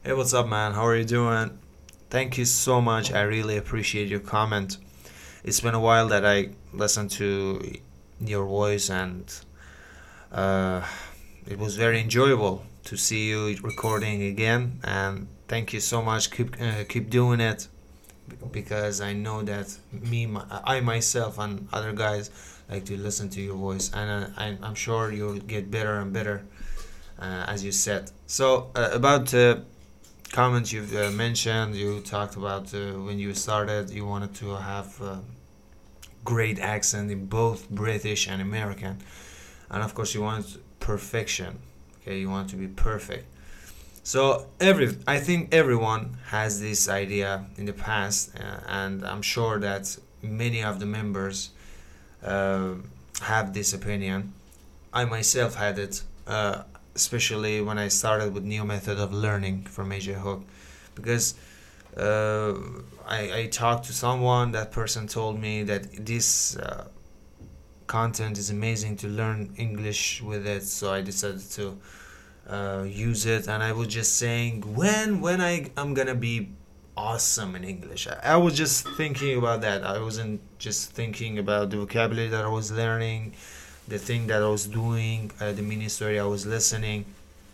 Hey, what's up, man? How are you doing? Thank you so much. I really appreciate your comment. It's been a while that I listened to your voice, and uh, it was very enjoyable to see you recording again. And thank you so much. Keep doing it because I know that I myself, and other guys like to listen to your voice, and I'm sure you'll get better and better, as you said. So about comments you've mentioned. You talked about when you started, you wanted to have great accent in both British and American, and of course you want perfection. Okay, you want to be perfect. So I think everyone has this idea in the past, and I'm sure that many of the members uh, have this opinion. I myself had it, especially when I started with new method of learning from AJ Hook, because uh, I talked to someone. That person told me that this content is amazing to learn English with it. So I decided to use it, and I was just saying when I'm gonna be awesome in English. I was just thinking about that. I wasn't just thinking about the vocabulary that I was learning, the thing that I was doing, the mini story I was listening.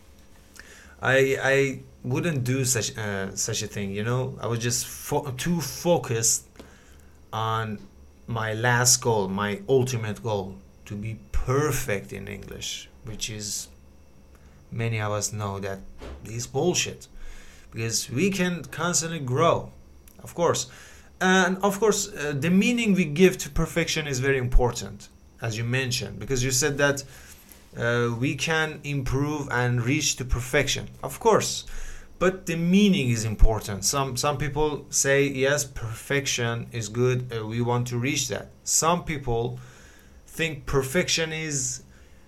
I wouldn't do such a thing. I was just too focused on my last goal, my ultimate goal, to be perfect in English, which is many of us know that is bullshit because we can constantly grow, of course. And of course, the meaning we give to perfection is very important, as you mentioned, because you said that we can improve and reach to perfection, of course. But the meaning is important. Some people say yes, perfection is good. We want to reach that. Some people think perfection is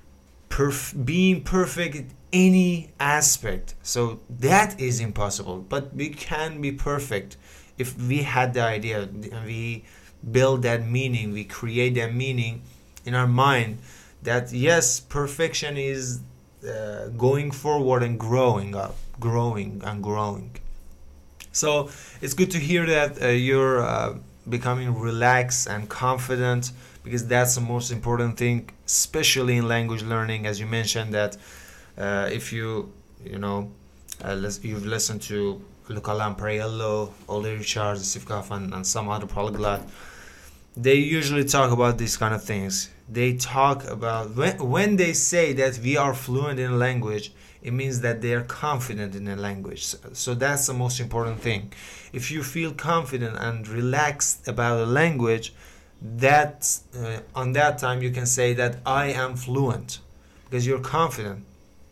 being perfect in any aspect. So that is impossible. But we can be perfect if we had the idea, we build that meaning, we create that meaning in our mind that yes, perfection is going forward and growing up, growing and growing. So it's good to hear that you're becoming relaxed and confident, because that's the most important thing, especially in language learning. As you mentioned that if you know you've listened to Luca Lamparello, Ole Richard, Sivkov, and some other polyglot, they usually talk about these kind of things. They talk about when they say that we are fluent in a language, it means that they are confident in a language. So that's the most important thing. If you feel confident and relaxed about a language, that on that time you can say that I am fluent, because you're confident.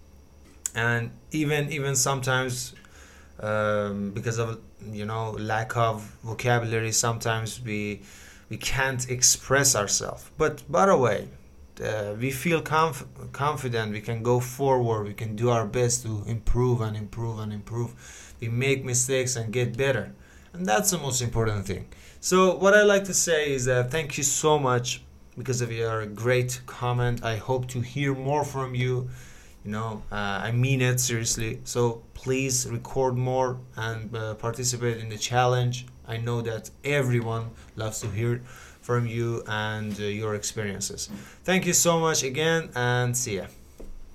And even sometimes because of lack of vocabulary, sometimes we can't express ourselves. But by the way, we feel confident, we can go forward, we can do our best to improve and improve and improve. We make mistakes and get better, and that's the most important thing. So what I like to say is that thank you so much because of your great comment. I hope to hear more from you. I mean it seriously. So please record more and participate in the challenge. I know that everyone loves to hear from you and your experiences. Thank you so much again, and see ya.